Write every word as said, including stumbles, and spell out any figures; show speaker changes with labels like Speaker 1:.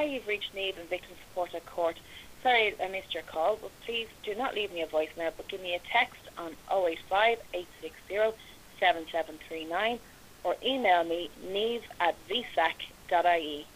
Speaker 1: you've reached Neve and Victim Support at Court. Sorry I missed your call, but please do not leave me a voicemail, but give me a text on oh eight five, eight six zero, seven seven three nine or email me neve at v sac dot I E.